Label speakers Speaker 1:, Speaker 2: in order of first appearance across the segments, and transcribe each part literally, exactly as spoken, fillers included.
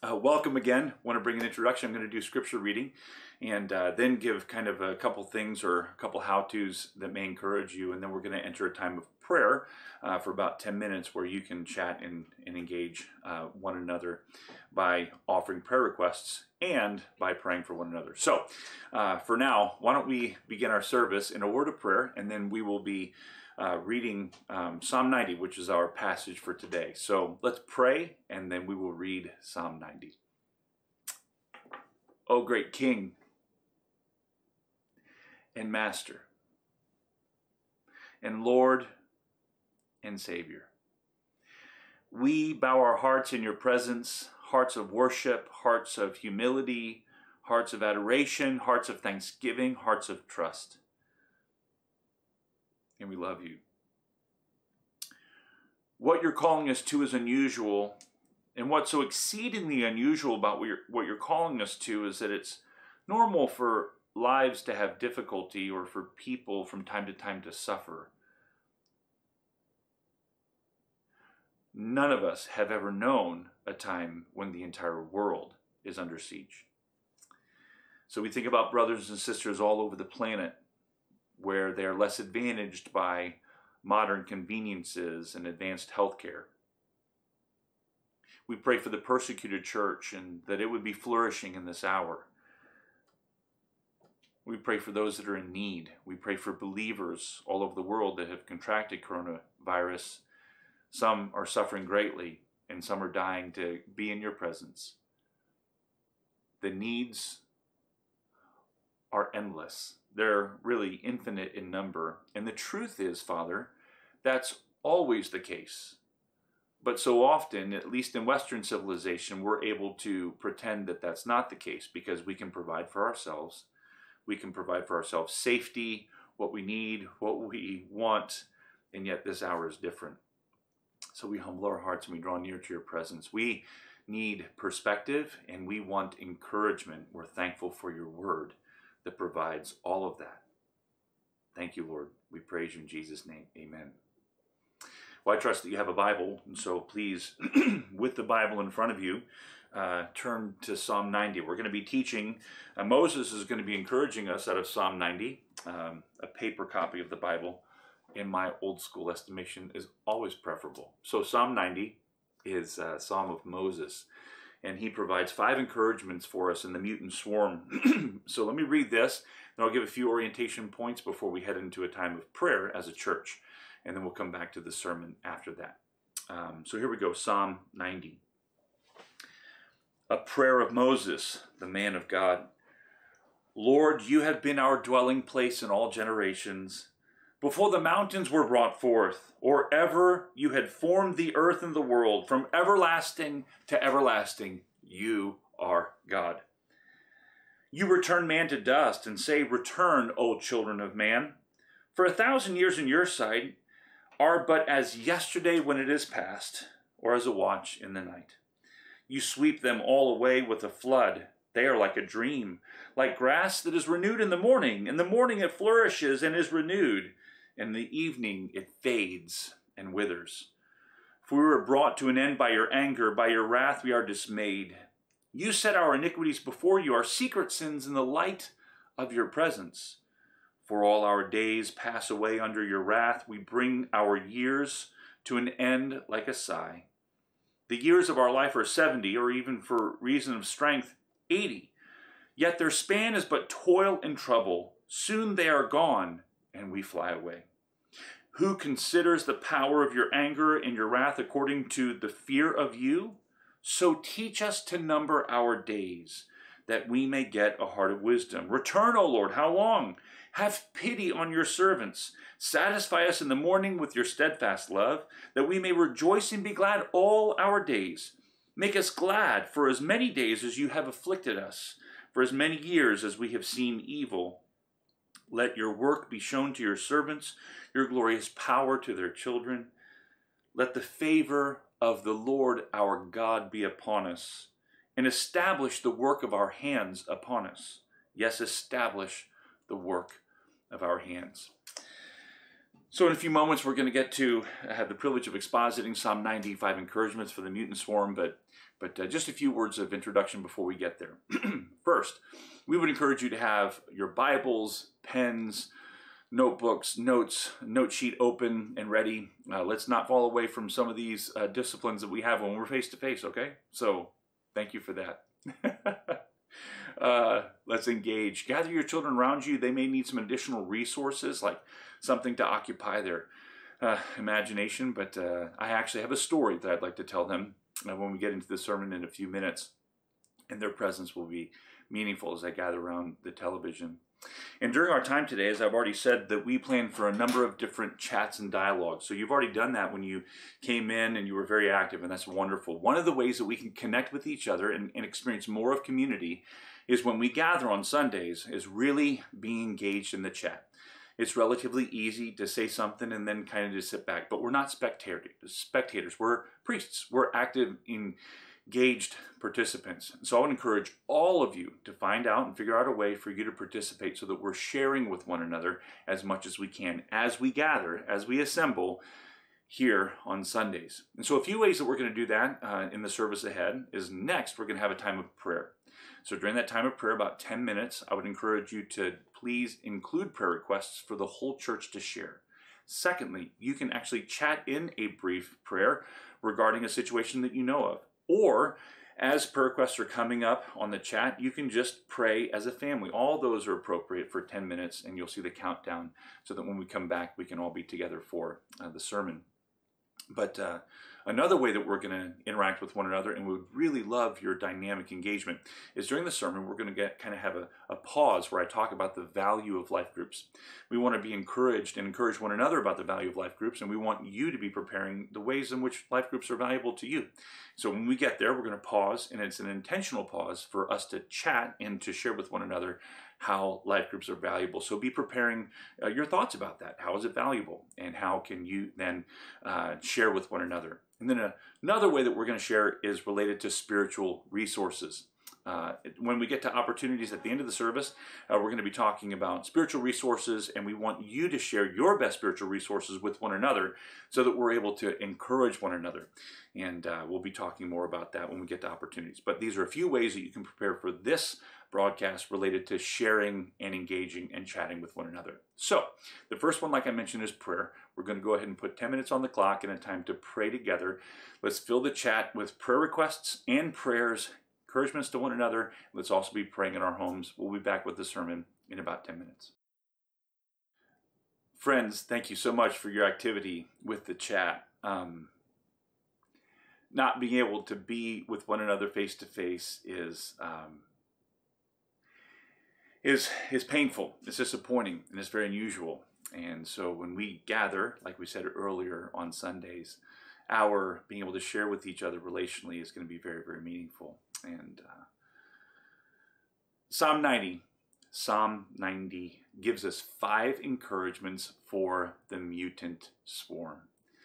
Speaker 1: Uh, welcome again. Want to bring an introduction. I'm going to do scripture reading and uh, then give kind of a couple things or a couple how-tos that may encourage you. And then we're going to enter a time of prayer uh, for about ten minutes where you can chat and, and engage uh, one another by offering prayer requests and by praying for one another. So uh, for now, why don't we begin our service in a word of prayer, and then we will be Uh, reading um, Psalm ninety, which is our passage for today. So let's pray, and then we will read Psalm ninety. O great King and Master and Lord and Savior, we bow our hearts in your presence, hearts of worship, hearts of humility, hearts of adoration, hearts of thanksgiving, hearts of trust. And we love you. What you're calling us to is unusual, and what's so exceedingly unusual about what you're, what you're calling us to is that it's normal for lives to have difficulty or for people from time to time to suffer. None of us have ever known a time when the entire world is under siege. So we think about brothers and sisters all over the planet where they're less advantaged by modern conveniences and advanced healthcare. We pray for the persecuted church and that it would be flourishing in this hour. We pray for those that are in need. We pray for believers all over the world that have contracted coronavirus. Some are suffering greatly and some are dying to be in your presence. The needs are endless. They're really infinite in number. And the truth is, Father, that's always the case. But so often, at least in Western civilization, we're able to pretend that that's not the case because we can provide for ourselves. We can provide for ourselves safety, what we need, what we want, and yet this hour is different. So we humble our hearts and we draw near to your presence. We need perspective and we want encouragement. We're thankful for your word that provides all of that. Thank you, Lord. We praise you in Jesus' name. Amen. Well, I trust that you have a Bible, and so please, with the Bible in front of you, uh, turn to Psalm ninety. We're going to be teaching, uh, Moses is going to be encouraging us out of Psalm ninety. Um, a paper copy of the Bible, in my old school estimation, is always preferable. So Psalm ninety is a Psalm of Moses. And he provides five encouragements for us in the mutant swarm. So let me read this, and I'll give a few orientation points before we head into a time of prayer as a church. And then we'll come back to the sermon after that. Um, so here we go, Psalm ninety. A prayer of Moses, the man of God. Lord, you have been our dwelling place in all generations. Before the mountains were brought forth, or ever you had formed the earth and the world, from everlasting to everlasting, you are God. You return man to dust and say, return, O children of man. For a thousand years in your sight are but as yesterday when it is past, or as a watch in the night. You sweep them all away with a flood. They are like a dream, like grass that is renewed in the morning. In the morning it flourishes and is renewed. In the evening it fades and withers. For we were brought to an end by your anger, by your wrath we are dismayed. You set our iniquities before you, our secret sins in the light of your presence. For all our days pass away under your wrath. We bring our years to an end like a sigh. The years of our life are seventy, or even for reason of strength, eighty. Yet their span is but toil and trouble. Soon they are gone, and we fly away. Who considers the power of your anger and your wrath according to the fear of you? So teach us to number our days, that we may get a heart of wisdom. Return, O Lord, how long? Have pity on your servants. Satisfy us in the morning with your steadfast love, that we may rejoice and be glad all our days. Make us glad for as many days as you have afflicted us, for as many years as we have seen evil. Let your work be shown to your servants, your glorious power to their children. Let the favor of the Lord our God be upon us, and establish the work of our hands upon us. Yes, establish the work of our hands. So in a few moments, we're going to get to, I had the privilege of expositing Psalm ninety-five encouragements for the mutant swarm, but But uh, just a few words of introduction before we get there. First, we would encourage you to have your Bibles, pens, notebooks, notes, note sheet open and ready. Uh, let's not fall away from some of these uh, disciplines that we have when we're face to face, okay? So thank you for that. uh, let's engage. Gather your children around you. They may need some additional resources, like something to occupy their uh, imagination, but uh, I actually have a story that I'd like to tell them uh, when we get into the sermon in a few minutes, and their presence will be meaningful as I gather around the television. And during our time today, as I've already said, that we plan for a number of different chats and dialogues. So you've already done that when you came in and you were very active, and that's wonderful. One of the ways that we can connect with each other and, and experience more of community is when we gather on Sundays, is really being engaged in the chat. It's relatively easy to say something and then kind of just sit back, but we're not spectators. Spectators. We're priests. We're active, engaged participants. So I would encourage all of you to find out and figure out a way for you to participate so that we're sharing with one another as much as we can as we gather, as we assemble here on Sundays. And so a few ways that we're going to do that uh, in the service ahead is next, we're going to have a time of prayer. So during that time of prayer, about ten minutes, I would encourage you to please include prayer requests for the whole church to share. Secondly, you can actually chat in a brief prayer regarding a situation that you know of. Or, as prayer requests are coming up on the chat, you can just pray as a family. All those are appropriate for ten minutes, and you'll see the countdown so that when we come back, we can all be together for uh, the sermon. But uh, another way that we're going to interact with one another, and we would really love your dynamic engagement, is during the sermon, we're going to get kind of have a, a pause where I talk about the value of life groups. We want to be encouraged and encourage one another about the value of life groups, and we want you to be preparing the ways in which life groups are valuable to you. So when we get there, we're going to pause, and it's an intentional pause for us to chat and to share with one another how life groups are valuable. So be preparing uh, your thoughts about that. How is it valuable? And how can you then uh, share with one another? And then a, another way that we're going to share is related to spiritual resources. Uh, when we get to opportunities at the end of the service, uh, we're going to be talking about spiritual resources, and we want you to share your best spiritual resources with one another so that we're able to encourage one another. And uh, we'll be talking more about that when we get to opportunities. But these are a few ways that you can prepare for this broadcast related to sharing and engaging and chatting with one another. So the first one, like I mentioned, is prayer. We're going to go ahead and put ten minutes on the clock and a time to pray together. Let's fill the chat with prayer requests and prayers, encouragements to one another. Let's also be praying in our homes. We'll be back with the sermon in about ten minutes. Friends, thank you so much for your activity with the chat. Um, not being able to be with one another face to face is um, is is painful. It's disappointing, and it's very unusual. And so when we gather, like we said earlier on Sundays, our being able to share with each other relationally is going to be very, very meaningful. And uh, Psalm ninety, Psalm ninety gives us five encouragements for the mutant swarm.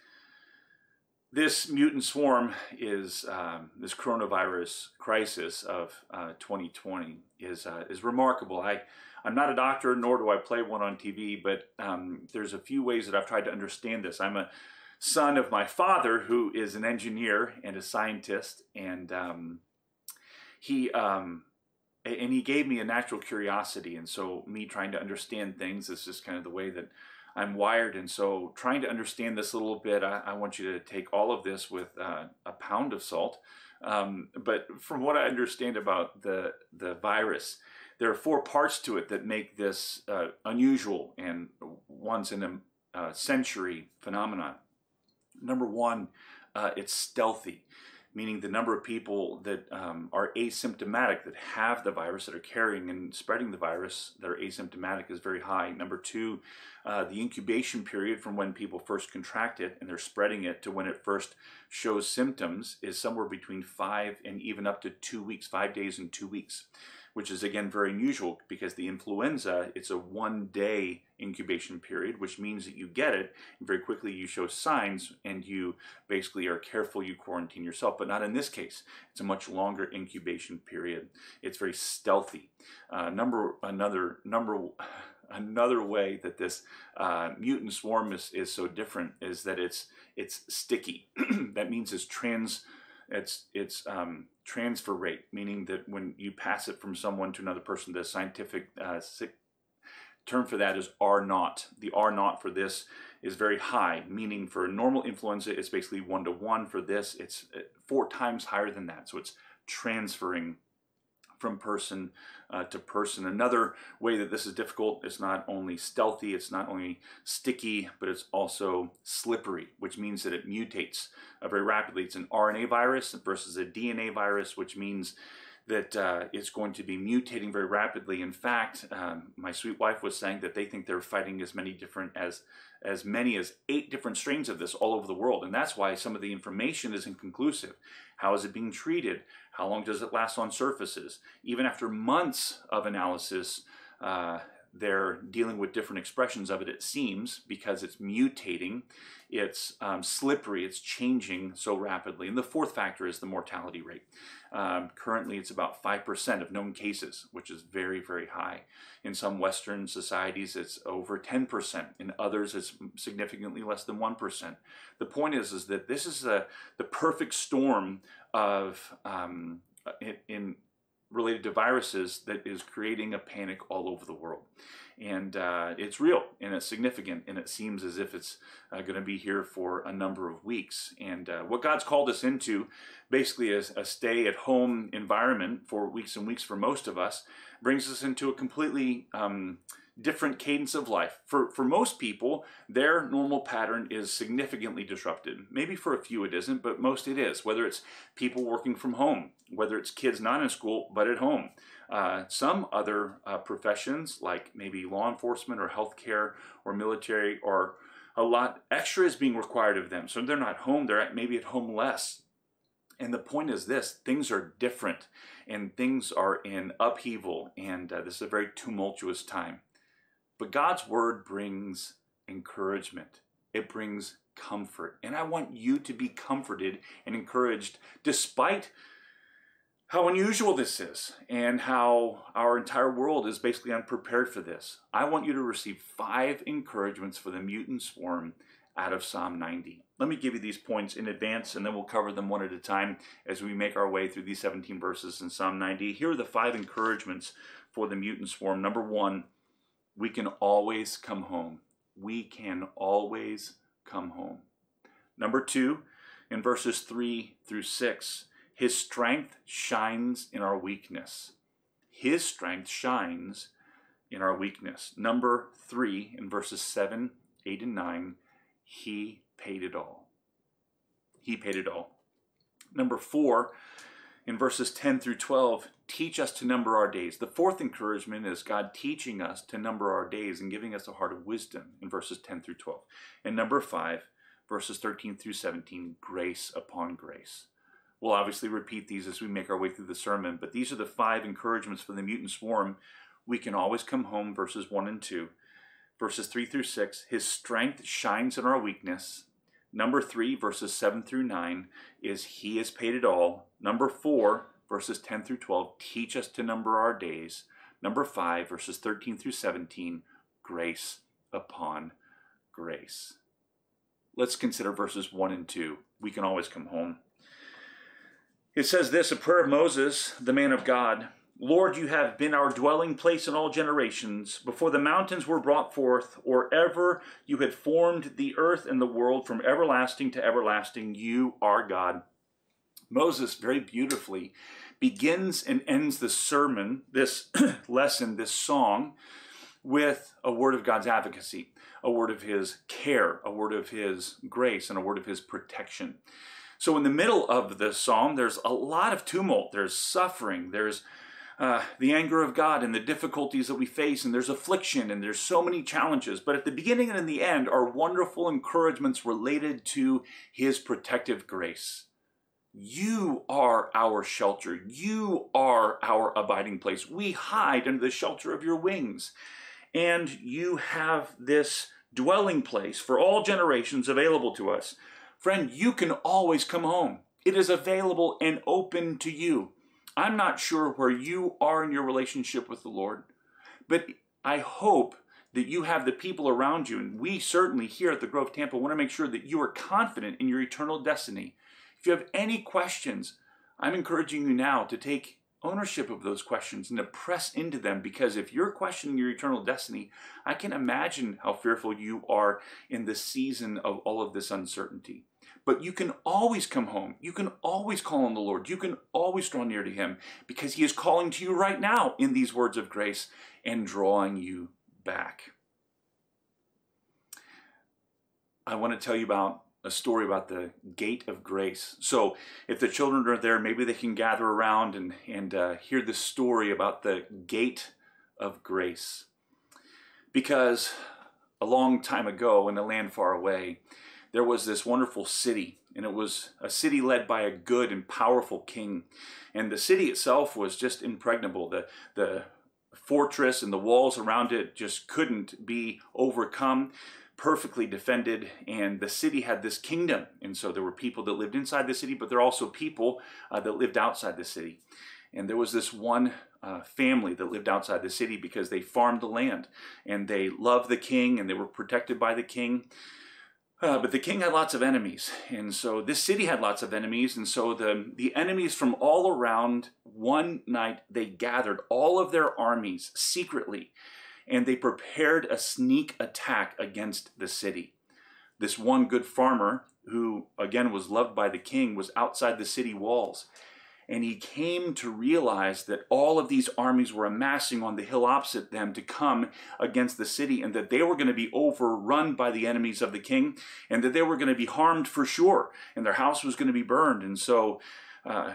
Speaker 1: This mutant swarm is um, this coronavirus crisis of uh, twenty twenty is uh, is remarkable. I I'm not a doctor, nor do I play one on T V, but um, there's a few ways that I've tried to understand this. I'm a son of my father, who is an engineer and a scientist, and um, he um, and he gave me a natural curiosity, and so me trying to understand things is just kind of the way that I'm wired. And so trying to understand this a little bit, I, I want you to take all of this with uh, a pound of salt. Um, but from what I understand about the the virus, there are four parts to it that make this uh, unusual and once in a uh, century phenomenon. Number one, uh, it's stealthy, meaning the number of people that um, are asymptomatic, that have the virus, that are carrying and spreading the virus, that are asymptomatic, is very high. Number two, uh, the incubation period from when people first contract it and they're spreading it to when it first shows symptoms is somewhere between five and even up to two weeks, five days and two weeks, which is again very unusual because the influenza, it's a one day incubation period, which means that you get it and very quickly you show signs and you basically are careful, you quarantine yourself, but not in this case. It's a much longer incubation period. It's very stealthy. Uh, number another number another way that this uh, mutant swarm is, is so different is that it's it's sticky. That means it's trans It's it's um, transfer rate, meaning that when you pass it from someone to another person, the scientific uh, term for that is R naught. The R naught for this is very high, meaning for normal influenza, it's basically one to one. For this, it's four times higher than that. So it's transferring from person uh, to person. Another way that this is difficult, it's not only stealthy, it's not only sticky, but it's also slippery, which means that it mutates uh, very rapidly. It's an R N A virus versus a D N A virus, which means that uh, it's going to be mutating very rapidly. In fact, um, my sweet wife was saying that they think they're fighting as many different as as many as eight different strains of this all over the world, and that's why some of the information is inconclusive. How is it being treated? How long does it last on surfaces? Even after months of analysis, uh, they're dealing with different expressions of it, it seems, because it's mutating, it's um, slippery, it's changing so rapidly. And the fourth factor is the mortality rate. Um, currently, it's about five percent of known cases, which is very, very high. In some Western societies, it's over ten percent. In others, it's significantly less than one percent. The point is, is that this is a, the perfect storm of um, in, in related to viruses that is creating a panic all over the world. And uh, it's real and it's significant, and it seems as if it's uh, going to be here for a number of weeks. And uh, what God's called us into basically is a stay-at-home environment for weeks and weeks for most of us, brings us into a completely um, different cadence of life. For, for most people, their normal pattern is significantly disrupted. Maybe for a few it isn't, but most it is, whether it's people working from home, whether it's kids not in school but at home. Uh, some other uh, professions, like maybe law enforcement or healthcare or military, or a lot extra is being required of them. So they're not home, they're at, maybe at home less. And the point is this, things are different and things are in upheaval, and uh, this is a very tumultuous time. But God's word brings encouragement. It brings comfort. And I want you to be comforted and encouraged despite how unusual this is and how our entire world is basically unprepared for this. I want you to receive five encouragements for the mutant swarm out of Psalm ninety. Let me give you these points in advance, and then we'll cover them one at a time as we make our way through these seventeen verses in Psalm ninety. Here are the five encouragements for the mutant swarm. Number one, we can always come home. We can always come home. Number two, in verses three through six, his strength shines in our weakness. His strength shines in our weakness. Number three, in verses seven, eight, and nine, he paid it all. He paid it all. Number four, in verses ten through twelve, teach us to number our days. The fourth encouragement is God teaching us to number our days and giving us a heart of wisdom in verses ten through twelve. And number five, verses thirteen through seventeen, grace upon grace. We'll obviously repeat these as we make our way through the sermon, but these are the five encouragements for the mutant swarm. We can always come home, verses one and two. Verses three through six, his strength shines in our weakness. Number three, verses seven through nine, is he has paid it all. Number four, verses ten through twelve, teach us to number our days. Number five, verses thirteen through seventeen, grace upon grace. Let's consider verses one and two. We can always come home. It says this, a prayer of Moses, the man of God. Lord, you have been our dwelling place in all generations. Before the mountains were brought forth, or ever you had formed the earth and the world, from everlasting to everlasting, you are God. Moses very beautifully begins and ends the sermon, this lesson, this song, with a word of God's advocacy, a word of his care, a word of his grace, and a word of his protection. So in the middle of the psalm, there's a lot of tumult. There's suffering. There's uh, the anger of God and the difficulties that we face, and there's affliction, and there's so many challenges. But at the beginning and in the end are wonderful encouragements related to his protective grace. You are our shelter. You are our abiding place. We hide under the shelter of your wings. And you have this dwelling place for all generations available to us. Friend, you can always come home. It is available and open to you. I'm not sure where you are in your relationship with the Lord, but I hope that you have the people around you, and we certainly here at the Grove Tampa want to make sure that you are confident in your eternal destiny. If you have any questions, I'm encouraging you now to take ownership of those questions and to press into them, because if you're questioning your eternal destiny, I can imagine how fearful you are in the season of all of this uncertainty. But you can always come home. You can always call on the Lord. You can always draw near to him, because he is calling to you right now in these words of grace and drawing you back. I want to tell you about a story about the gate of grace. So if the children are there, maybe they can gather around and, and uh, hear this story about the gate of grace. Because a long time ago in a land far away, there was this wonderful city, and it was a city led by a good and powerful king. And the city itself was just impregnable. The, the fortress and the walls around it just couldn't be overcome. Perfectly defended, and the city had this kingdom, and so there were people that lived inside the city, but there are also people uh, that lived outside the city. And there was this one uh, family that lived outside the city because they farmed the land, and they loved the king, and they were protected by the king. Uh, but the king had lots of enemies, and so this city had lots of enemies, and so the, the enemies from all around, one night they gathered all of their armies secretly, and they prepared a sneak attack against the city. This one good farmer, who again was loved by the king, was outside the city walls. And he came to realize that all of these armies were amassing on the hill opposite them to come against the city, and that they were going to be overrun by the enemies of the king, and that they were going to be harmed for sure, and their house was going to be burned. And so uh,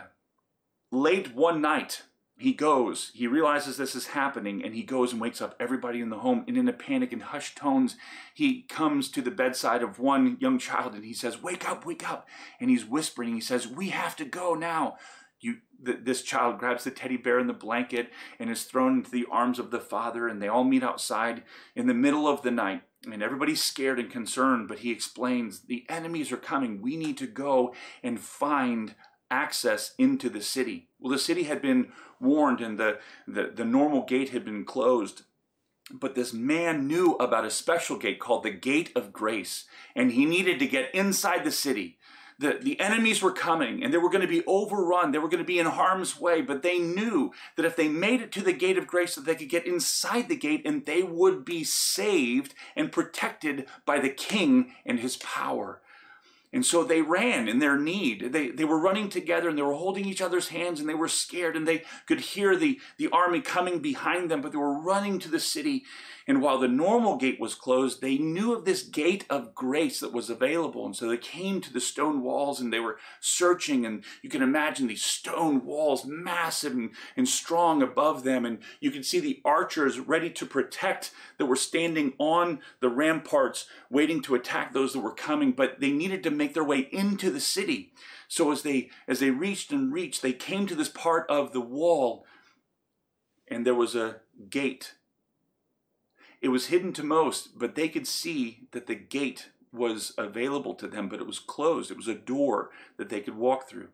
Speaker 1: late one night, he goes, he realizes this is happening, and he goes and wakes up everybody in the home, and in a panic and hushed tones, he comes to the bedside of one young child, and he says, "Wake up, wake up." And he's whispering, he says, "We have to go now." You, th this child grabs the teddy bear and the blanket and is thrown into the arms of the father, and they all meet outside in the middle of the night. And everybody's scared and concerned, but he explains, the enemies are coming. We need to go and find access into the city. Well, the city had been warned, and the, the, the normal gate had been closed. But this man knew about a special gate called the Gate of Grace, and he needed to get inside the city. The, the enemies were coming, and they were going to be overrun. They were going to be in harm's way, but they knew that if they made it to the Gate of Grace, that they could get inside the gate, and they would be saved and protected by the king and his power. And so they ran in their need. They, they were running together, and they were holding each other's hands, and they were scared, and they could hear the, the army coming behind them, but they were running to the city. And while the normal gate was closed, they knew of this gate of grace that was available. And so they came to the stone walls, and they were searching, and you can imagine these stone walls massive and, and strong above them. And you can see the archers ready to protect that were standing on the ramparts, waiting to attack those that were coming, but they needed to make their way into the city. So as they, as they reached and reached, they came to this part of the wall, and there was a gate. It was hidden to most, but they could see that the gate was available to them, but it was closed. It was a door that they could walk through.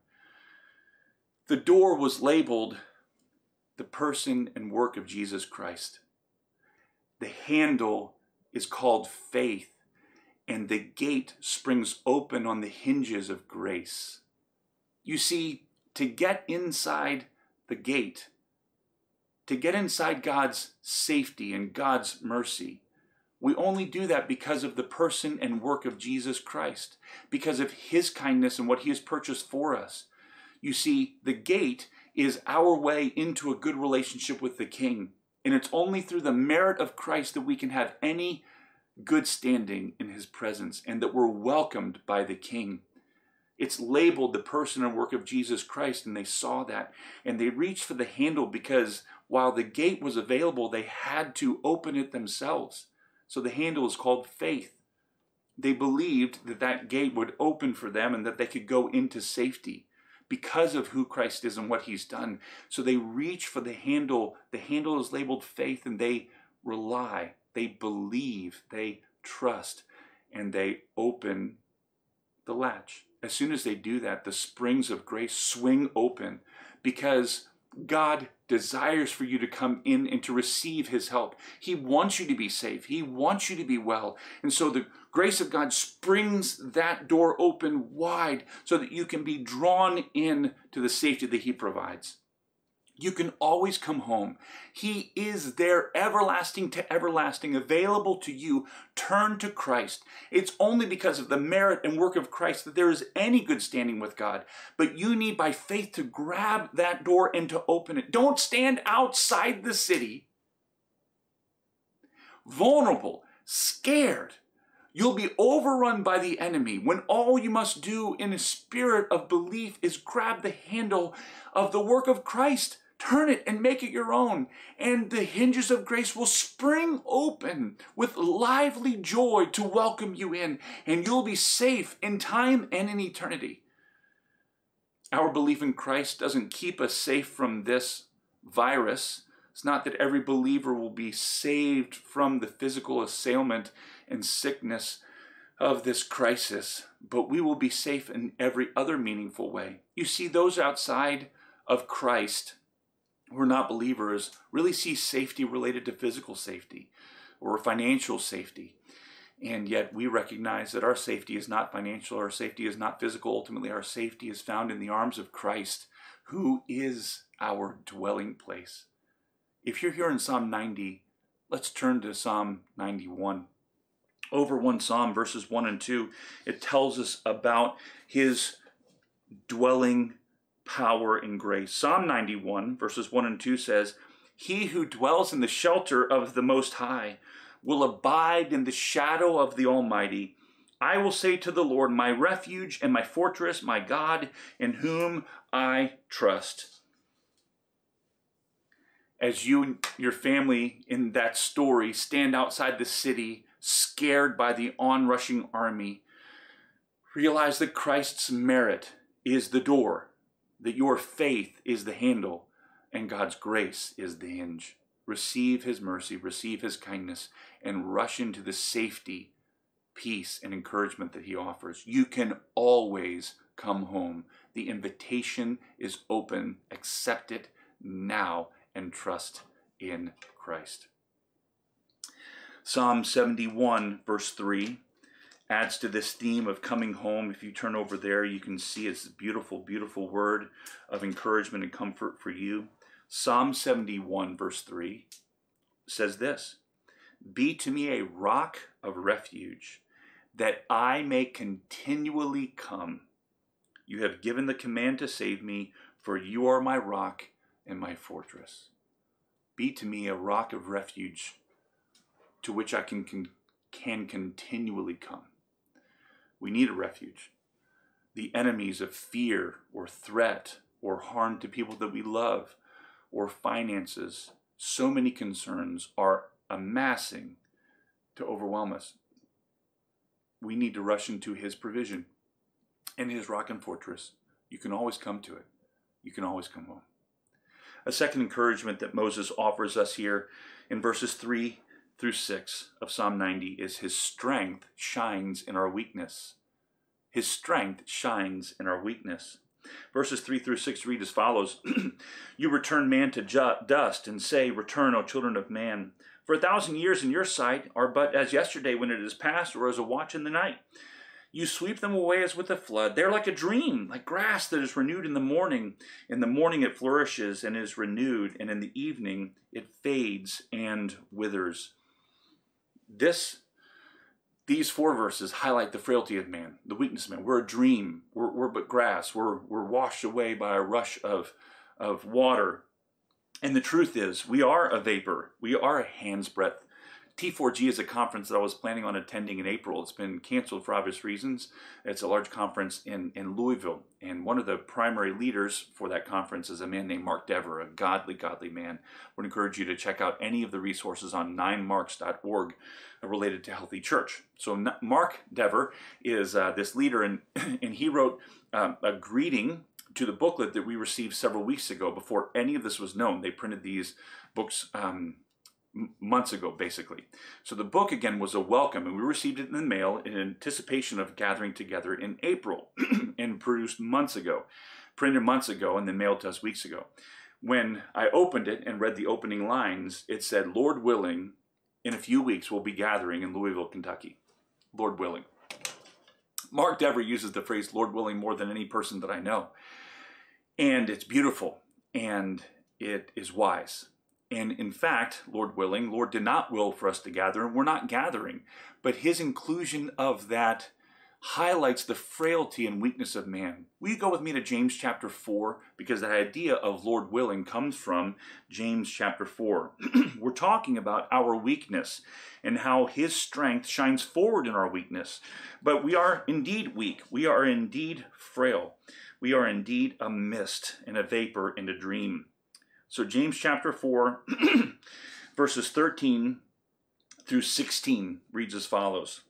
Speaker 1: The door was labeled the person and work of Jesus Christ. The handle is called faith, and the gate springs open on the hinges of grace. You see, to get inside the gate, to get inside God's safety and God's mercy, we only do that because of the person and work of Jesus Christ, because of his kindness and what he has purchased for us. You see, the gate is our way into a good relationship with the King, and it's only through the merit of Christ that we can have any good standing in his presence, and that we're welcomed by the King. It's labeled the person and work of Jesus Christ, and they saw that, and they reached for the handle because while the gate was available, they had to open it themselves. So the handle is called faith. They believed that that gate would open for them and that they could go into safety because of who Christ is and what he's done. So they reach for the handle. The handle is labeled faith, and they rely, they believe, they trust, and they open the latch. As soon as they do that, the springs of grace swing open, because God desires for you to come in and to receive his help. He wants you to be safe. He wants you to be well. And so the grace of God springs that door open wide so that you can be drawn in to the safety that he provides. You can always come home. He is there, everlasting to everlasting, available to you. Turn to Christ. It's only because of the merit and work of Christ that there is any good standing with God. But you need by faith to grab that door and to open it. Don't stand outside the city, vulnerable, scared. You'll be overrun by the enemy when all you must do in a spirit of belief is grab the handle of the work of Christ. Turn it and make it your own, and the hinges of grace will spring open with lively joy to welcome you in, and you'll be safe in time and in eternity. Our belief in Christ doesn't keep us safe from this virus. It's not that every believer will be saved from the physical assailment and sickness of this crisis, but we will be safe in every other meaningful way. You see, those outside of Christ who are not believers really see safety related to physical safety or financial safety. And yet we recognize that our safety is not financial, our safety is not physical. Ultimately, our safety is found in the arms of Christ, who is our dwelling place. If you're here in Psalm ninety, let's turn to Psalm ninety-one. Over one Psalm, verses one and two, it tells us about his dwelling power and grace. Psalm ninety-one, verses one and two says, "He who dwells in the shelter of the Most High will abide in the shadow of the Almighty. I will say to the Lord, my refuge and my fortress, my God, in whom I trust." As you and your family in that story stand outside the city, scared by the onrushing army, realize that Christ's merit is the door, that your faith is the handle, and God's grace is the hinge. Receive his mercy, receive his kindness, and rush into the safety, peace, and encouragement that he offers. You can always come home. The invitation is open. Accept it now and trust in Christ. Psalm seventy-one, verse three, adds to this theme of coming home. If you turn over there, you can see it's a beautiful, beautiful word of encouragement and comfort for you. Psalm seventy-one, verse three says this, "Be to me a rock of refuge, that I may continually come. You have given the command to save me, for you are my rock and my fortress." Be to me a rock of refuge to which I can, can, can continually come. We need a refuge. The enemies of fear or threat or harm to people that we love or finances, so many concerns are amassing to overwhelm us. We need to rush into his provision and his rock and fortress. You can always come to it. You can always come home. A second encouragement that Moses offers us here in verses three through six of Psalm ninety is his strength shines in our weakness. His strength shines in our weakness. Verses three through six read as follows. "You return man to ju- dust and say, return, O children of man. For a thousand years in your sight are but as yesterday when it is past, or as a watch in the night. You sweep them away as with a flood. They're like a dream, like grass that is renewed in the morning. In the morning it flourishes and is renewed, and in the evening it fades and withers." This, these four verses highlight the frailty of man, the weakness of man. We're a dream. We're, we're but grass. We're, we're washed away by a rush of, of water. And the truth is, we are a vapor. We are a hand's breadth. T four G is a conference that I was planning on attending in April. It's been canceled for obvious reasons. It's a large conference in, in Louisville. And one of the primary leaders for that conference is a man named Mark Dever, a godly, godly man. I would encourage you to check out any of the resources on nine marks dot org related to Healthy Church. So Mark Dever is uh, this leader, and, and he wrote um, a greeting to the booklet that we received several weeks ago before any of this was known. They printed these books um, months ago, basically. So the book, again, was a welcome, and we received it in the mail in anticipation of gathering together in April and produced months ago, printed months ago, and then mailed to us weeks ago. when I opened it and read the opening lines, it said, Lord willing, in a few weeks we'll be gathering in Louisville, Kentucky. Lord willing. Mark Dever uses the phrase Lord willing more than any person that I know. And it's beautiful and it is wise. And in fact, Lord willing, Lord did not will for us to gather, and we're not gathering. But his inclusion of that highlights the frailty and weakness of man. Will you go with me to James chapter four? Because that idea of Lord willing comes from James chapter four. We're talking about our weakness and how his strength shines forward in our weakness. But we are indeed weak. We are indeed frail. We are indeed a mist and a vapor and a dream. So James chapter four, verses thirteen through sixteen reads as follows.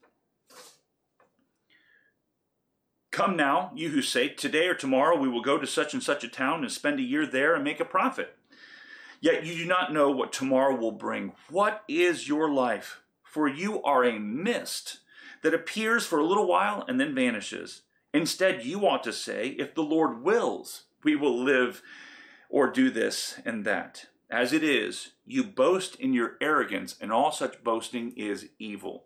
Speaker 1: Come now, you who say, today or tomorrow we will go to such and such a town and spend a year there and make a profit. Yet you do not know what tomorrow will bring. What is your life? For you are a mist that appears for a little while and then vanishes. Instead, you ought to say, if the Lord wills, we will live or do this and that. As it is, you boast in your arrogance, and all such boasting is evil.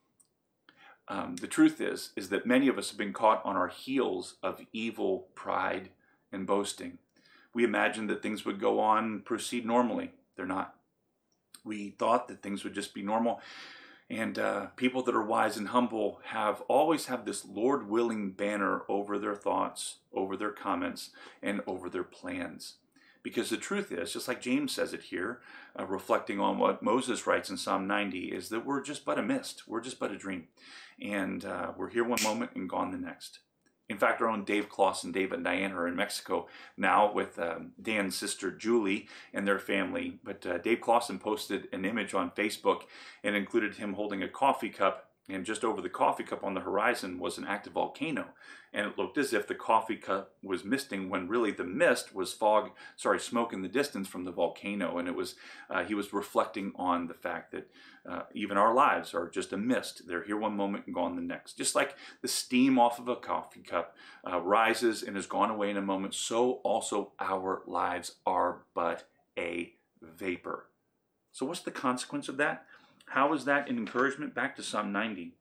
Speaker 1: Um, the truth is, is that many of us have been caught on our heels of evil pride and boasting. We imagined that things would go on and proceed normally. They're not. We thought that things would just be normal. And uh, people that are wise and humble have always have this Lord willing banner over their thoughts, over their comments, and over their plans. Because the truth is, just like James says it here, uh, reflecting on what Moses writes in Psalm ninety, is that we're just but a mist. We're just but a dream. And uh, we're here one moment and gone the next. In fact, our own Dave Clausen, Dave and Diane are in Mexico now with um, Dan's sister Julie and their family. But uh, Dave Clausen posted an image on Facebook and included him holding a coffee cup. And just over the coffee cup on the horizon was an active volcano. And it looked as if the coffee cup was misting when really the mist was fog, sorry, smoke in the distance from the volcano. And it was, uh, he was reflecting on the fact that uh, even our lives are just a mist. They're here one moment and gone the next. Just like the steam off of a coffee cup uh, rises and is gone away in a moment, so also our lives are but a vapor. So what's the consequence of that? How is that an encouragement? Back to Psalm ninety.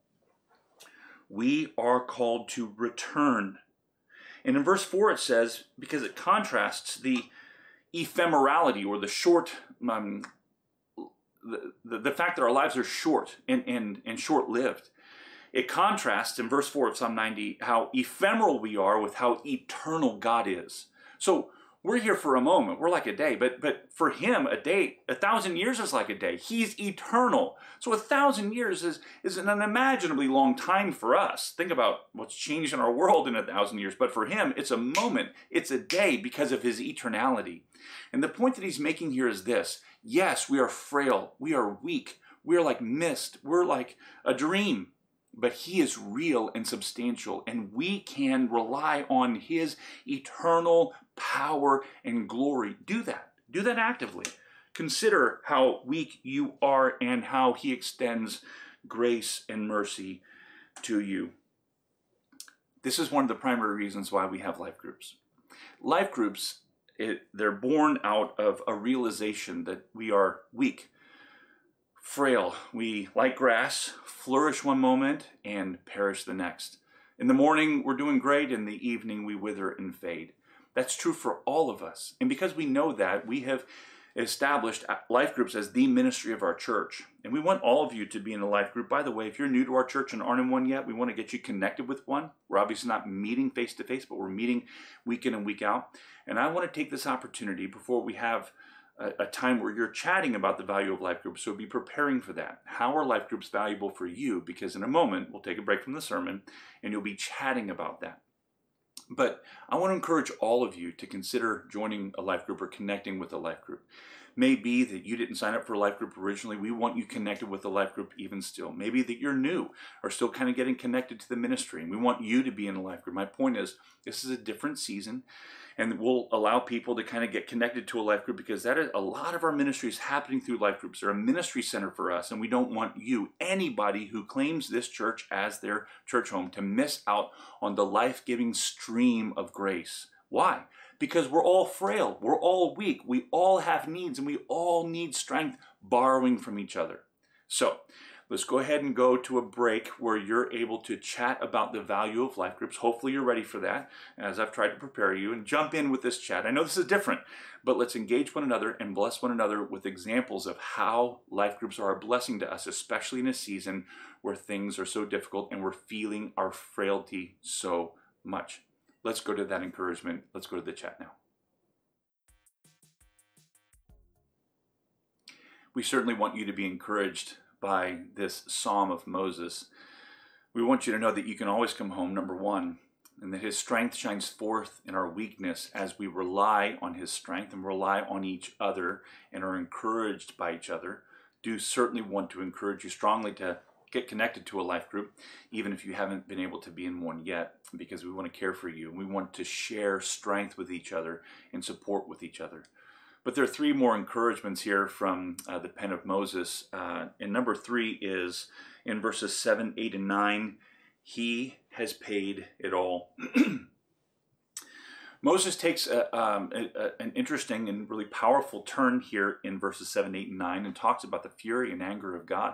Speaker 1: We are called to return. And in verse four it says, because it contrasts the ephemerality or the short, um, the, the, the fact that our lives are short and, and, and short-lived. It contrasts in verse four of Psalm ninety how ephemeral we are with how eternal God is. So we're here for a moment. We're like a day. But but for him, a day, a thousand years is like a day. He's eternal. So a thousand years is, is an unimaginably long time for us. Think about what's changed in our world in a thousand years. But for him, it's a moment. It's a day because of his eternality. And the point that he's making here is this. Yes, we are frail. We are weak. We're like mist. We're like a dream. But he is real and substantial, and we can rely on his eternal power and glory. Do that. Do that actively. Consider how weak you are and how he extends grace and mercy to you. This is one of the primary reasons why we have life groups. Life groups, it, they're born out of a realization that we are weak, frail. We, like grass, flourish one moment and perish the next. In the morning, we're doing great. In the evening, we wither and fade. That's true for all of us. And because we know that, we have established life groups as the ministry of our church. And we want all of you to be in a life group. By the way, if you're new to our church and aren't in one yet, we want to get you connected with one. We're obviously not meeting face-to-face, but we're meeting week in and week out. And I want to take this opportunity before we have a time where you're chatting about the value of life groups, so be preparing for that. How are life groups valuable for you? Because in a moment, we'll take a break from the sermon, and you'll be chatting about that. But I want to encourage all of you to consider joining a life group or connecting with a life group. Maybe that you didn't sign up for a life group originally. We want you connected with a life group even still. Maybe that you're new or still kind of getting connected to the ministry, and we want you to be in a life group. My point is, this is a different season, and we'll allow people to kind of get connected to a life group because that is a lot of our ministry is happening through life groups. They're a ministry center for us, and we don't want you, anybody who claims this church as their church home, to miss out on the life-giving stream of grace. Why? because we're all frail, we're all weak, we all have needs, and we all need strength borrowing from each other. So let's go ahead and go to a break where you're able to chat about the value of life groups. Hopefully you're ready for that, as I've tried to prepare you, and jump in with this chat. I know this is different, but let's engage one another and bless one another with examples of how life groups are a blessing to us, especially in a season where things are so difficult and we're feeling our frailty so much. Let's go to that encouragement. Let's go to the chat now. We certainly want you to be encouraged by this Psalm of Moses. We want you to know that you can always come home, number one, and that his strength shines forth in our weakness as we rely on his strength and rely on each other and are encouraged by each other. Do certainly want to encourage you strongly to get connected to a life group, even if you haven't been able to be in one yet, because we want to care for you. We want to share strength with each other and support with each other. But there are three more encouragements here from uh, the pen of Moses. Uh, and number three is in verses seven, eight, and nine, he has paid it all. Moses takes a, um, a, a, an interesting and really powerful turn here in verses seven, eight, and nine and talks about the fury and anger of God.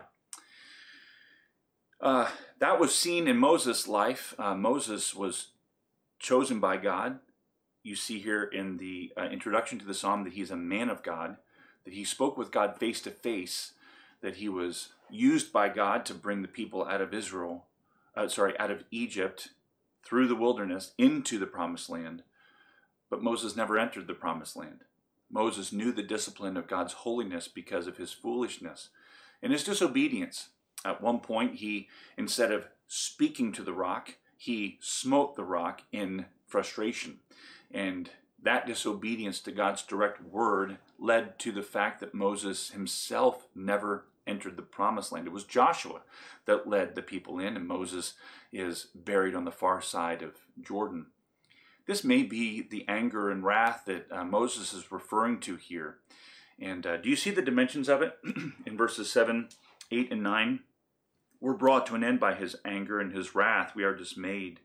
Speaker 1: Uh, that was seen in Moses' life. Uh, Moses was chosen by God. You see here in the uh, introduction to the psalm that he's a man of God, that he spoke with God face to face, that he was used by God to bring the people out of Israel, uh, sorry, out of Egypt through the wilderness into the promised land. But Moses never entered the promised land. Moses knew the discipline of God's holiness because of his foolishness and his disobedience. At one point, he, instead of speaking to the rock, he smote the rock in frustration. And that disobedience to God's direct word led to the fact that Moses himself never entered the promised land. It was Joshua that led the people in, and Moses is buried on the far side of Jordan. This may be the anger and wrath that uh, Moses is referring to here. And uh, do you see the dimensions of it in verses seven, eight, and nine? We're brought to an end by his anger and his wrath. We are dismayed.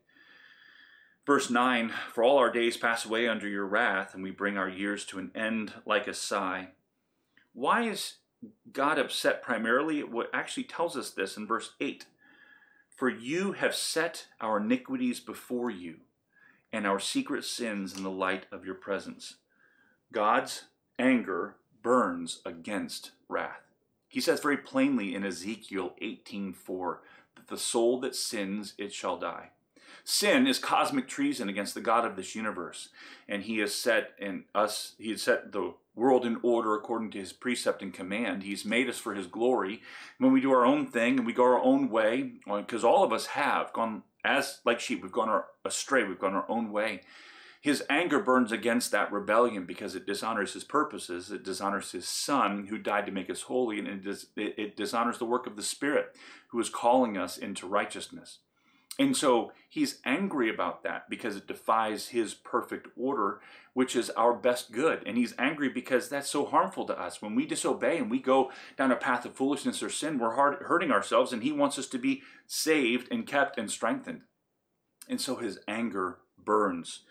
Speaker 1: Verse nine, for all our days pass away under your wrath, and we bring our years to an end like a sigh. Why is God upset primarily? What actually tells us this in verse eight. For you have set our iniquities before you, and our secret sins in the light of your presence. God's anger burns against wrath. He says very plainly in Ezekiel eighteen four that the soul that sins, it shall die. Sin is cosmic treason against the God of this universe, and he has set in us, he has set the world in order according to his precept and command. He's made us for his glory. When we do our own thing and we go our own way, because all of us have gone as like sheep, we've gone our, astray, we've gone our own way. His anger burns against that rebellion because it dishonors his purposes. It dishonors his Son who died to make us holy, and it, dis, it, it dishonors the work of the Spirit who is calling us into righteousness. And so he's angry about that because it defies his perfect order, which is our best good. And he's angry because that's so harmful to us. When we disobey and we go down a path of foolishness or sin, we're hard, hurting ourselves, and he wants us to be saved and kept and strengthened. And so his anger burns.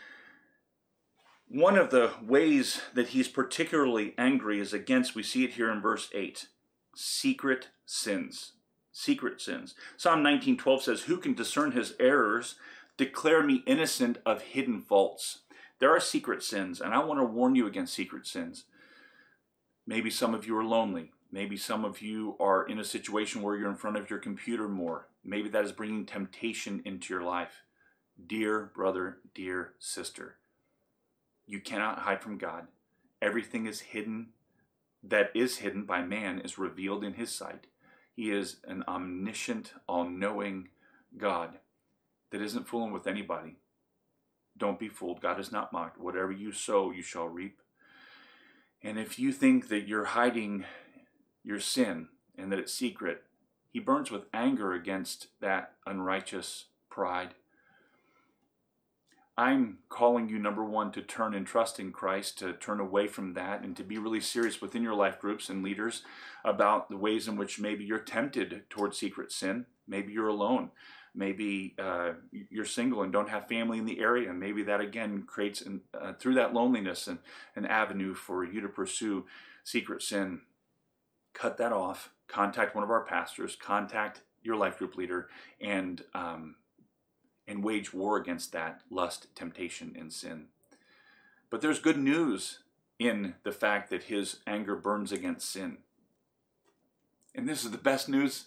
Speaker 1: One of the ways that he's particularly angry is against, we see it here in verse eight, secret sins. Secret sins. Psalm nineteen twelve says, who can discern his errors? Declare me innocent of hidden faults. There are secret sins, and I want to warn you against secret sins. Maybe some of you are lonely. Maybe some of you are in a situation where you're in front of your computer more. Maybe that is bringing temptation into your life. Dear brother, dear sister, you cannot hide from God. Everything is hidden that is hidden by man is revealed in his sight. He is an omniscient, all-knowing God that isn't fooling with anybody. Don't be fooled. God is not mocked. Whatever you sow, you shall reap. And if you think that you're hiding your sin and that it's secret, he burns with anger against that unrighteous pride. I'm calling you, number one, to turn and trust in Christ, to turn away from that, and to be really serious within your life groups and leaders about the ways in which maybe you're tempted towards secret sin. Maybe you're alone. Maybe uh, you're single and don't have family in the area, and maybe that again creates, an, uh, through that loneliness, an, an avenue for you to pursue secret sin. Cut that off. Contact one of our pastors. Contact your life group leader, and um, and wage war against that lust, temptation, and sin. But there's good news in the fact that his anger burns against sin. And this is the best news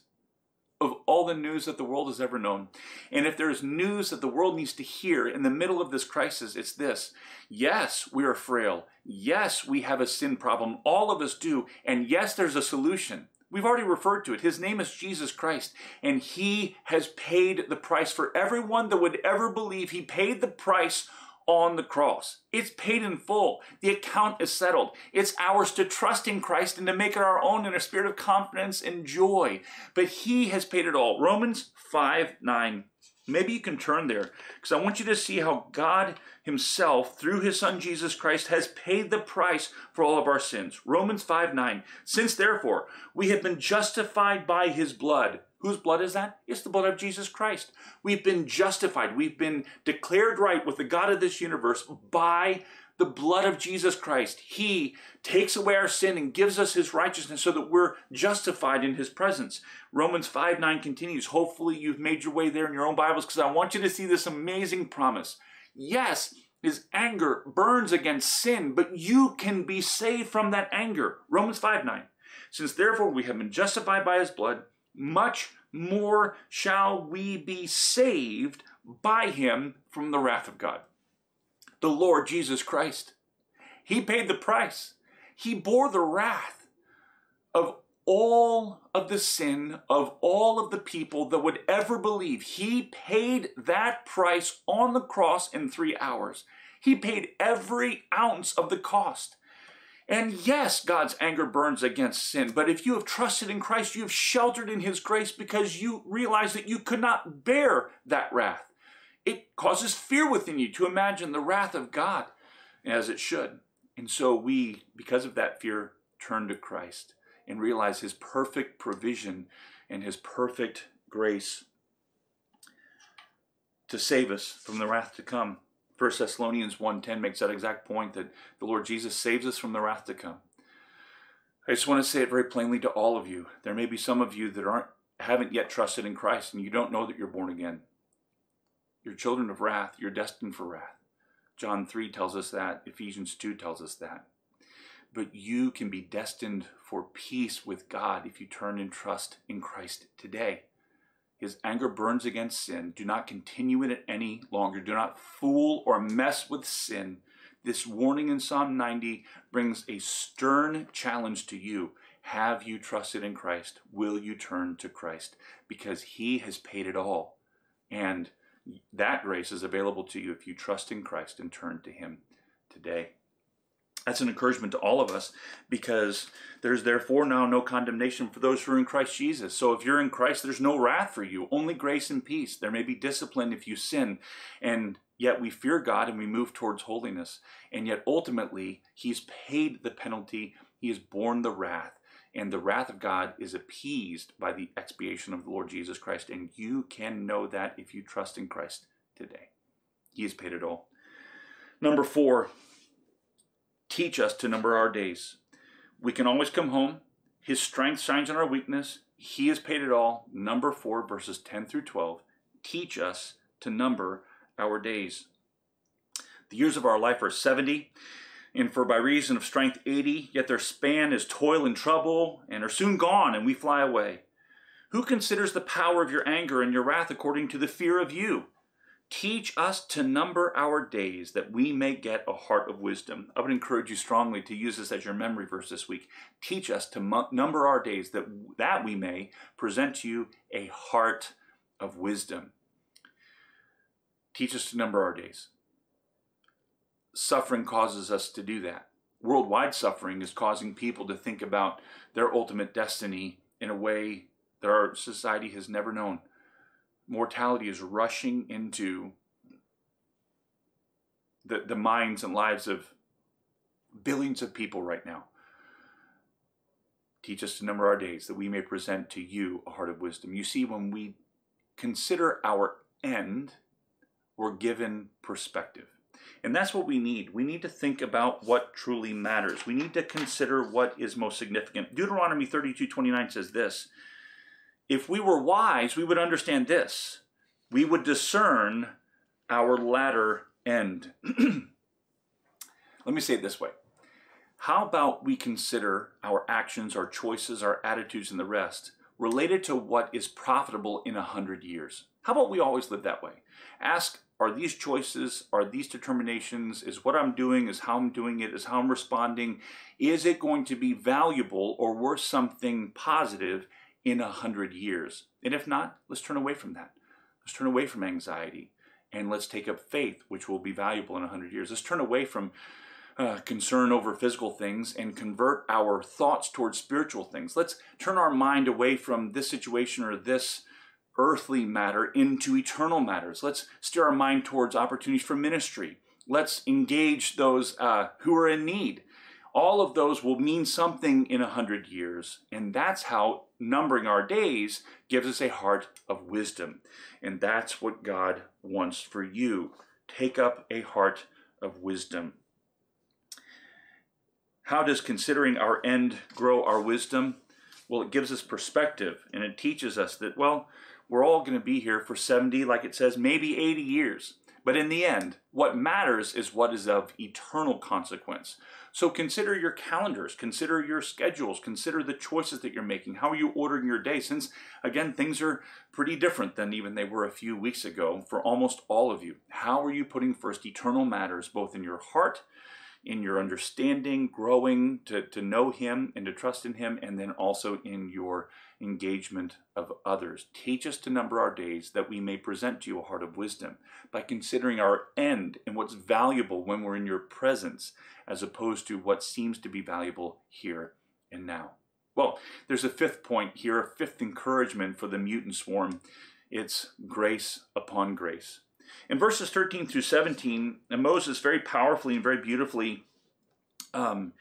Speaker 1: of all the news that the world has ever known. And if there's news that the world needs to hear in the middle of this crisis, it's this. Yes, we are frail. Yes, we have a sin problem. All of us do. And yes, there's a solution. We've already referred to it. His name is Jesus Christ. And he has paid the price for everyone that would ever believe. He paid the price on the cross. It's paid in full. The account is settled. It's ours to trust in Christ and to make it our own in a spirit of confidence and joy. But he has paid it all. Romans five nine. Maybe you can turn there, because I want you to see how God himself, through his son Jesus Christ, has paid the price for all of our sins. Romans five nine. Since therefore we have been justified by his blood. Whose blood is that? It's the blood of Jesus Christ. We've been justified. We've been declared right with the God of this universe by the blood of Jesus Christ. He takes away our sin and gives us his righteousness so that we're justified in his presence. Romans five nine continues. Hopefully you've made your way there in your own Bibles, because I want you to see this amazing promise. Yes, his anger burns against sin, but you can be saved from that anger. Romans five nine. Since therefore we have been justified by his blood, much more shall we be saved by him from the wrath of God. The Lord Jesus Christ, he paid the price. He bore the wrath of all of the sin of all of the people that would ever believe. He paid that price on the cross in three hours. He paid every ounce of the cost. And yes, God's anger burns against sin, but if you have trusted in Christ, you have sheltered in his grace because you realize that you could not bear that wrath. It causes fear within you to imagine the wrath of God, as it should. And so we, because of that fear, turn to Christ and realize his perfect provision and his perfect grace to save us from the wrath to come. First Thessalonians one ten makes that exact point, that the Lord Jesus saves us from the wrath to come. I just want to say it very plainly to all of you. There may be some of you that aren't haven't yet trusted in Christ, and you don't know that you're born again. You're children of wrath. You're destined for wrath. John three tells us that. Ephesians two tells us that. But you can be destined for peace with God if you turn and trust in Christ today. His anger burns against sin. Do not continue in it any longer. Do not fool or mess with sin. This warning in Psalm ninety brings a stern challenge to you. Have you trusted in Christ? Will you turn to Christ? Because he has paid it all. And that grace is available to you if you trust in Christ and turn to him today. That's an encouragement to all of us, because there's therefore now no condemnation for those who are in Christ Jesus. So if you're in Christ, there's no wrath for you, only grace and peace. There may be discipline if you sin, and yet we fear God and we move towards holiness. And yet ultimately, he's paid the penalty. He has borne the wrath, and the wrath of God is appeased by the expiation of the Lord Jesus Christ. And you can know that if you trust in Christ today. He has paid it all. Number four, teach us to number our days. We can always come home. His strength shines in our weakness. He has paid it all. Number four, verses ten through twelve. Teach us to number our days. The years of our life are seventy, and for by reason of strength eighty, yet their span is toil and trouble, and are soon gone, and we fly away. Who considers the power of your anger and your wrath according to the fear of you? Teach us to number our days, that we may get a heart of wisdom. I would encourage you strongly to use this as your memory verse this week. Teach us to mu- number our days, that, that we may present to you a heart of wisdom. Teach us to number our days. Suffering causes us to do that. Worldwide suffering is causing people to think about their ultimate destiny in a way that our society has never known. Mortality is rushing into the, the minds and lives of billions of people right now. Teach us to number our days, that we may present to you a heart of wisdom. You see, when we consider our end, we're given perspective. And that's what we need. We need to think about what truly matters. We need to consider what is most significant. Deuteronomy thirty-two twenty-nine says this: if we were wise, we would understand this. We would discern our latter end. Let me say it this way. How about we consider our actions, our choices, our attitudes, and the rest related to what is profitable in a hundred years? How about we always live that way? Ask, are these choices, are these determinations, is what I'm doing, is how I'm doing it, is how I'm responding, is it going to be valuable or worth something positive in a hundred years? And if not, let's turn away from that. Let's turn away from anxiety and let's take up faith, which will be valuable in a hundred years. Let's turn away from Uh, concern over physical things and convert our thoughts towards spiritual things. Let's turn our mind away from this situation or this earthly matter into eternal matters. Let's steer our mind towards opportunities for ministry. Let's engage those uh, who are in need. All of those will mean something in a hundred years, and that's how numbering our days gives us a heart of wisdom. And that's what God wants for you. Take up a heart of wisdom. How does considering our end grow our wisdom? Well, it gives us perspective, and it teaches us that, well, we're all going to be here for seventy, like it says, maybe eighty years. But in the end, what matters is what is of eternal consequence. So consider your calendars, consider your schedules, consider the choices that you're making. How are you ordering your day? Since, again, things are pretty different than even they were a few weeks ago for almost all of you. How are you putting first eternal matters, both in your heart, in your understanding, growing to, to know Him and to trust in Him, and then also in your engagement of others? Teach us to number our days that we may present to you a heart of wisdom by considering our end and what's valuable when we're in your presence, as opposed to what seems to be valuable here and now. Well, there's a fifth point here, a fifth encouragement for the mutant swarm. It's grace upon grace. In verses thirteen through seventeen, Moses very powerfully and very beautifully um,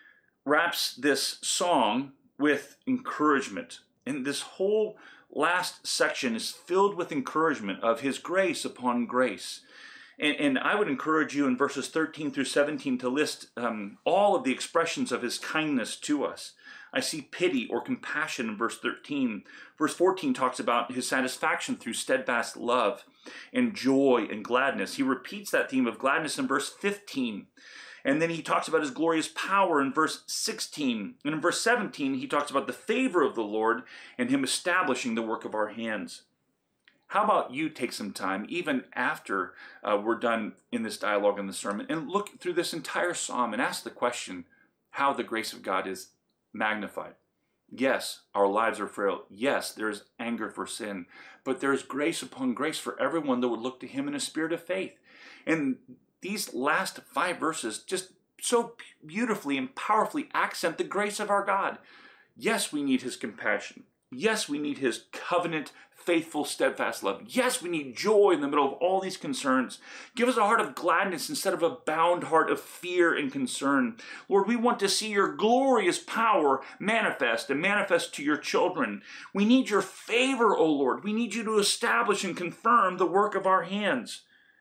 Speaker 1: wraps this song with encouragement. And this whole last section is filled with encouragement of His grace upon grace. And, and I would encourage you in verses thirteen through seventeen to list um, all of the expressions of His kindness to us. I see pity or compassion in verse thirteen. Verse fourteen talks about His satisfaction through steadfast love and joy and gladness. He repeats that theme of gladness in verse fifteen. And then He talks about His glorious power in verse sixteen. And in verse seventeen, He talks about the favor of the Lord and Him establishing the work of our hands. How about you take some time, even after uh, we're done in this dialogue in the sermon, and look through this entire psalm and ask the question, how the grace of God is magnified. Yes, our lives are frail. Yes, there's anger for sin, but there's grace upon grace for everyone that would look to Him in a spirit of faith. And these last five verses just so beautifully and powerfully accent the grace of our God. Yes, we need His compassion. Yes, we need His covenant, faithful, steadfast love. Yes, we need joy in the middle of all these concerns. Give us a heart of gladness instead of a bound heart of fear and concern. Lord, we want to see Your glorious power manifest and manifest to Your children. We need Your favor, O Lord. We need You to establish and confirm the work of our hands.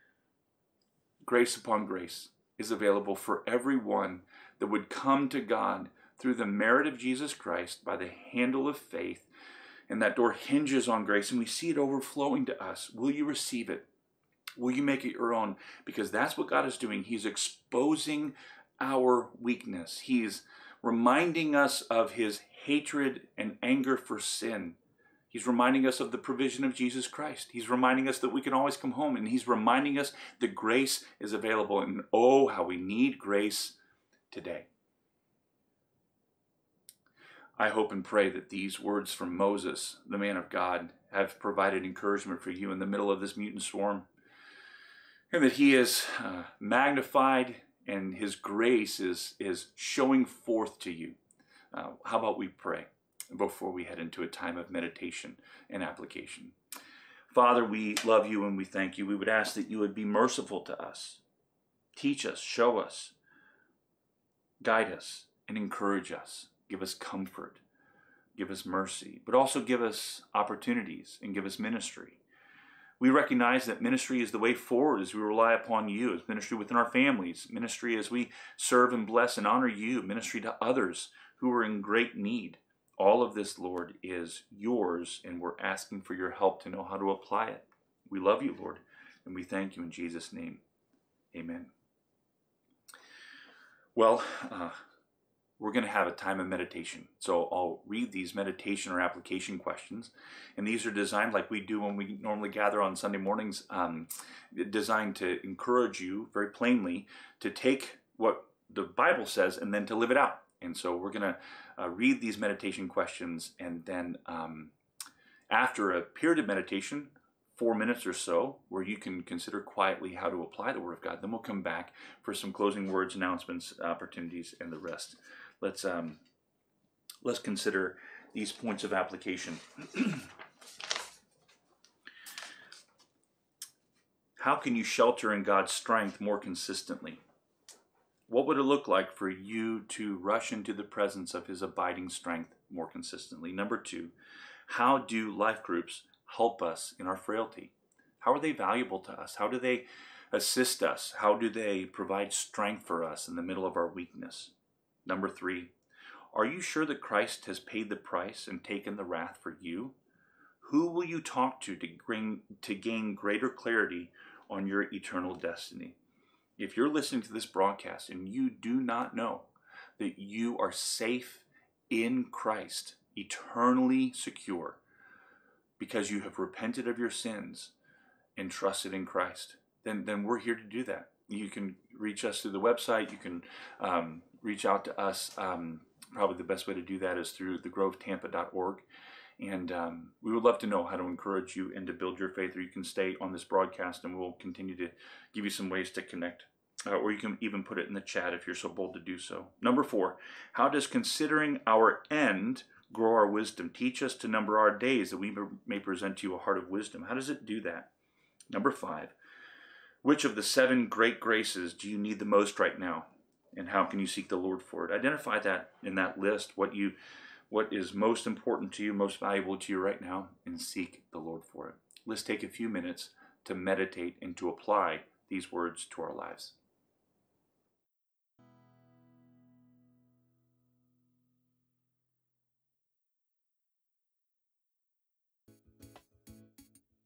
Speaker 1: Grace upon grace is available for everyone that would come to God through the merit of Jesus Christ by the handle of faith. And that door hinges on grace, and we see it overflowing to us. Will you receive it? Will you make it your own? Because that's what God is doing. He's exposing our weakness. He's reminding us of His hatred and anger for sin. He's reminding us of the provision of Jesus Christ. He's reminding us that we can always come home. And He's reminding us that grace is available. And oh, how we need grace today. I hope and pray that these words from Moses, the man of God, have provided encouragement for you in the middle of this mutant swarm, and that He is uh, magnified and His grace is, is showing forth to you. Uh, how about we pray before we head into a time of meditation and application? Father, we love You and we thank You. We would ask that You would be merciful to us. Teach us, show us, guide us, and encourage us. Give us comfort, give us mercy, but also give us opportunities and give us ministry. We recognize that ministry is the way forward as we rely upon you, as ministry within our families, ministry as we serve and bless and honor you, ministry to others who are in great need. All of this, Lord, is yours, and we're asking for your help to know how to apply it. We love you, Lord, and we thank you in Jesus' name. Amen. Well, uh, we're going to have a time of meditation. So I'll read these meditation or application questions. And these are designed like we do when we normally gather on Sunday mornings, um, designed to encourage you very plainly to take what the Bible says and then to live it out. And so we're going to uh, read these meditation questions, and then um, after a period of meditation, four minutes or so, where you can consider quietly how to apply the Word of God. Then we'll come back for some closing words, announcements, opportunities, and the rest. Let's um, let's consider these points of application. How can you shelter in God's strength more consistently? What would it look like for you to rush into the presence of His abiding strength more consistently? Number two, how do life groups help us in our frailty? How are they valuable to us? How do they assist us? How do they provide strength for us in the middle of our weakness? Number three, are you sure that Christ has paid the price and taken the wrath for you? Who will you talk to to, bring, to gain greater clarity on your eternal destiny? If you're listening to this broadcast and you do not know that you are safe in Christ, eternally secure, because you have repented of your sins and trusted in Christ, then, then we're here to do that. You can reach us through the website. You can um, reach out to us. Um, probably the best way to do that is through the grove tampa dot org. And um, we would love to know how to encourage you and to build your faith, or you can stay on this broadcast and we'll continue to give you some ways to connect. Uh, or you can even put it in the chat if you're so bold to do so. Number four, how does considering our end grow our wisdom? Teach us to number our days that we may present to you a heart of wisdom. How does it do that? Number five, which of the seven great graces do you need the most right now? And how can you seek the Lord for it? Identify that in that list, what you, what is most important to you, most valuable to you right now, and seek the Lord for it. Let's take a few minutes to meditate and to apply these words to our lives.